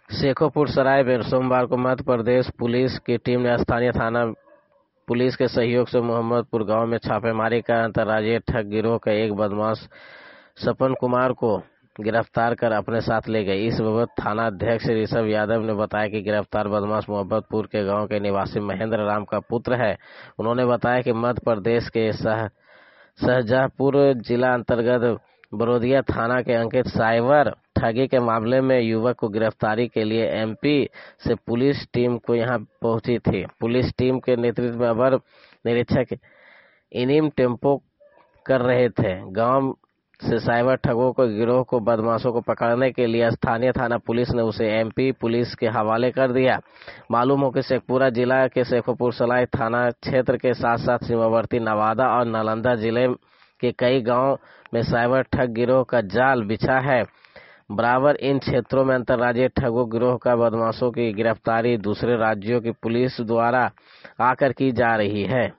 शेखोपुर सराय में सोमवार को मध्य प्रदेश पुलिस की टीम ने स्थानीय थाना पुलिस के सहयोग से मोहम्मदपुर गांव में छापेमारी कर अंतर्राज्यीय ठग गिरोह का एक बदमाश सपन कुमार को गिरफ्तार कर अपने साथ ले गई। इस बाबत थाना अध्यक्ष ऋषभ यादव ने बताया कि गिरफ्तार बदमाश मोहम्मदपुर के गांव के निवासी महेंद्र राम का पुत्र है। उन्होंने बताया कि मध्य प्रदेश के शाहजहांपुर जिला अंतर्गत बरोदिया थाना के अंकित साइबर ठगी के मामले में युवक को गिरफ्तारी के लिए एमपी से पुलिस टीम को यहां पहुंची थी। पुलिस टीम के नेतृत्व में अवर निरीक्षक इनिम टेम्पो कर रहे थे। गांव से साइबर ठगों को गिरोह को बदमाशों को पकड़ने के लिए स्थानीय थाना पुलिस ने उसे एमपी पुलिस के हवाले कर दिया। मालूम हो कि शेखपुरा जिला के शेखोपुर सराय थाना क्षेत्र के साथ साथ सीमावर्ती नवादा और नालंदा जिले के कई गांव में साइबर ठग गिरोह का जाल बिछा है। बराबर इन क्षेत्रों में अंतर्राज्यीय ठगों गिरोह का बदमाशों की गिरफ्तारी दूसरे राज्यों की पुलिस द्वारा आकर की जा रही है।